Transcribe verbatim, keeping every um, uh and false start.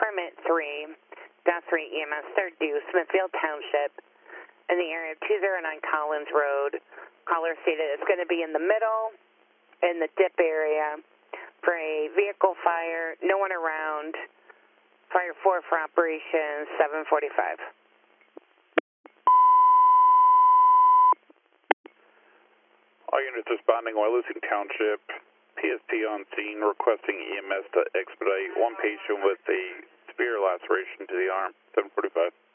permit three, Dot three E M S, third due, Smithfield Township, in the area of two oh nine Collins Road. Caller stated it's going to be in the middle, in the dip area, for a vehicle fire, no one around, fire four for operation seven forty-five. All units responding, Wyalusing Township, P S P on scene, requesting E M S to expedite one patient with a severe laceration to the arm, seven forty-five.